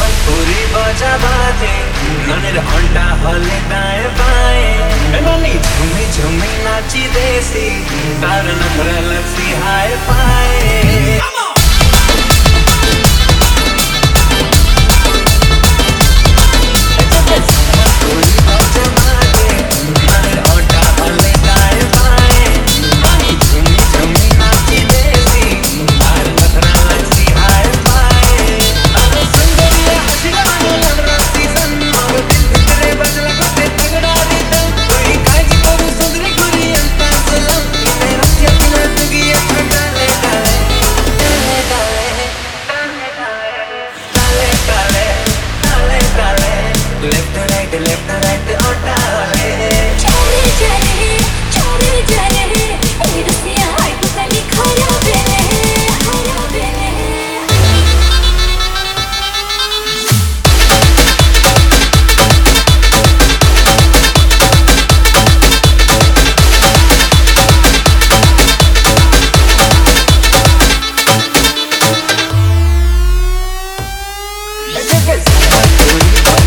पूरी बजा बाजे ननेर अंडा हले दाएं बाएं ननी झूमी झूमी नाची देसी तार नखरा लसी हाय पाए left right ओटा रे चले चले ए रसिया हाय तो तनी खरा बेले पूरी